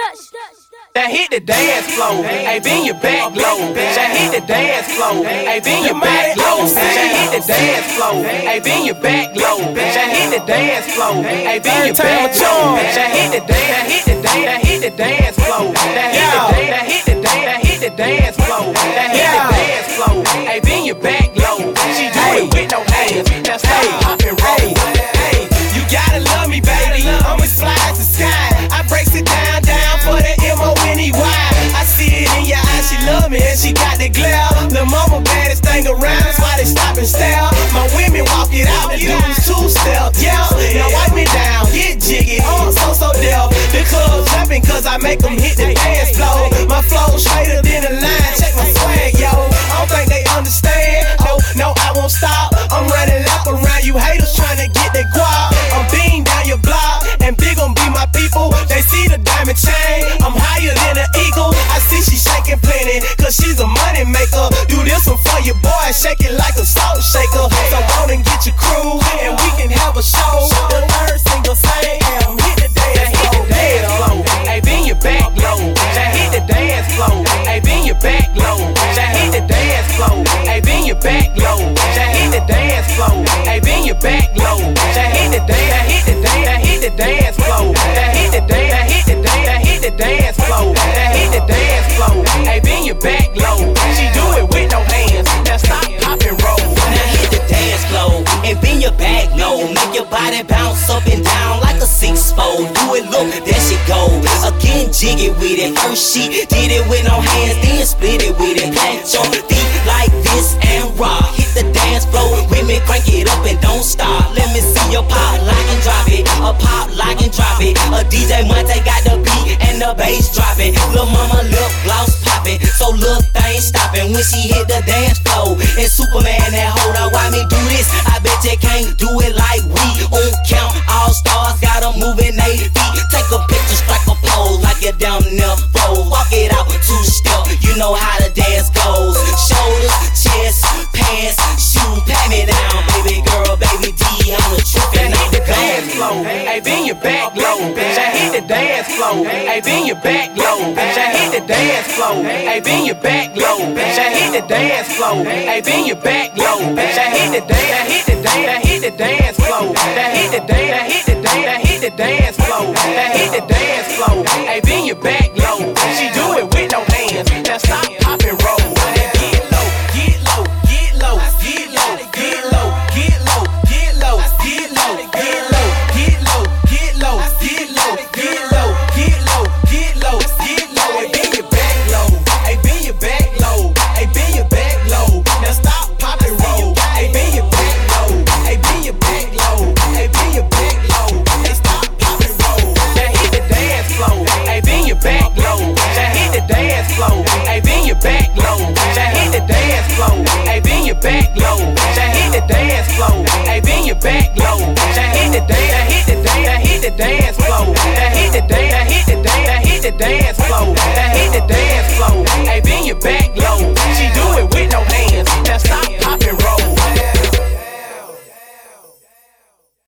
That hit the dance floor, hey, bend your back low. That hit the dance floor, hey, bend your back low. That hit the dance floor, hey, bend your back low. That hit the dance floor, hey, bend your back low. That hit the dance floor. That hit the dance floor. That hit the dance floor, hey, bend your back low. She do it with no hands, now stop, pop and roll. Hey, you gotta love me, baby. I'm as fly as the sky. I breaks it down for the M-O-N-E-Y. I see it in your eyes, she love me and she got the glare. The mama baddest thing around, that's why they stop and stare. My women walk it out, the dudes two-step, yeah. Now wipe me down, get jiggy, so deaf. The club jumping cause I make them hit the dance floor. My flow straighter than a line, check my swag, yo. I don't think they understand, no, I won't stop. I'm running lap around you haters trying to get that guap. I'm beating down your block, and big gon' be my people. They see the diamond chain, I'm higher than an eagle. I see she shaking plenty, cause she's a money maker. Do this one for your boy, shake it like a salt shaker. So on and get your crew, and we can have a show. The third single say, hit the dance floor. Hey, bend your back low. That hit the dance floor. Hey, bend your back low. That hit the dance floor. Hey, bend your back low. That hit the dance floor. Hey, bend your back low. That hit the dance floor. That hit the dance floor. That hit the dance floor. Hey, bend your back low. She do it with no hands. Now stop, pop and roll. Now hit the dance floor and bend your back low. Make your body bounce up and down like a 6-4. Do it, look, there she go. Again, jig it with it. First she did it with no hands, then split it with it. Plant your feet like this and rock. Hit the dance floor, women crank it up and don't stop. Let me see your pop, lock and drop it. A pop, lock and drop it. A DJ Monte got the beat and the bass dropping. Lil' mama lip gloss popping, so little thing stopping when she hit the dance floor. And Superman that hold on, why me do this? I bet you can't do it like we on count. All stars got 'em moving 8 feet. Take a picture, strike a pose like you're down there flow. Walk it out 2-step, you know how the dance goes. Shoulders, chest, pants, shoes, pat me down, baby girl, baby D, I'm the truth and I'm the dance floor. Hey, bend your back low. That hit the dance floor. Hey, bend your back low. That hit the dance floor. Hey, bend your back low. That hit the dance floor. Hey, bend your back low. That hit the dance floor. That hit the dance floor. That hit the dance floor.